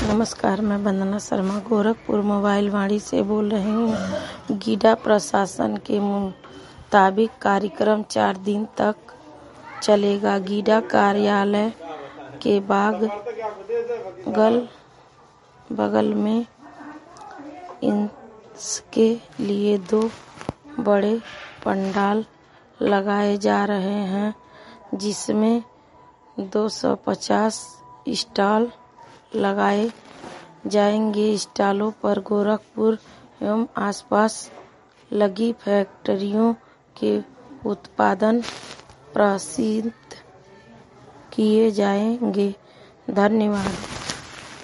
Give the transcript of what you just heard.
नमस्कार, मैं वंदना शर्मा गोरखपुर मोबाइल वाणी से बोल रही हूँ। गीडा प्रशासन के मुताबिक कार्यक्रम 4 दिन तक चलेगा। गीडा कार्यालय के बगल में इसके लिए 2 बड़े पंडाल लगाए जा रहे हैं, जिसमें 250 स्टॉल लगाए जाएंगे। स्टॉलों पर गोरखपुर एवं आसपास लगी फैक्ट्रियों के उत्पाद प्रदर्शित किए जाएंगे। धन्यवाद।